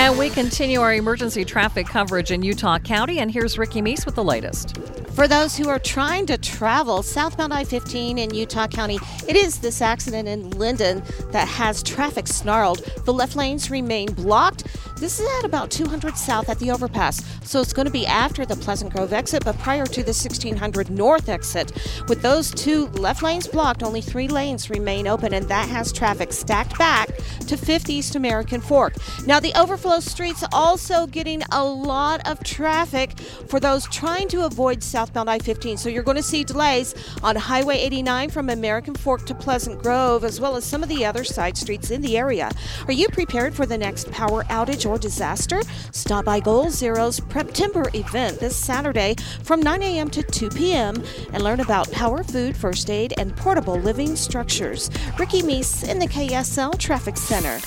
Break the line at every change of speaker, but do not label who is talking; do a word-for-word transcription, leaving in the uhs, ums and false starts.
And we continue our emergency traffic coverage in Utah County, and here's Ricky Meese with the latest.
For those who are trying to travel southbound I fifteen in Utah County, it is this accident in Linden that has traffic snarled. The left lanes remain blocked. This is at about two hundred south at the overpass, so it's going to be after the Pleasant Grove exit, but prior to the sixteen hundred north exit. With those two left lanes blocked, only three lanes remain open, and that has traffic stacked back to fifth East American Fork. Now, the overflow streets also getting a lot of traffic for those trying to avoid southbound I fifteen. So you're going to see delays on Highway eighty-nine from American Fork to Pleasant Grove, as well as some of the other side streets in the area. Are you prepared for the next power outage or disaster? Stop by Goal Zero's Prep Timber event this Saturday from nine a.m. to two p.m. and learn about power, food, first aid, and portable living structures. Ricky Meese in the K S L Traffic Center.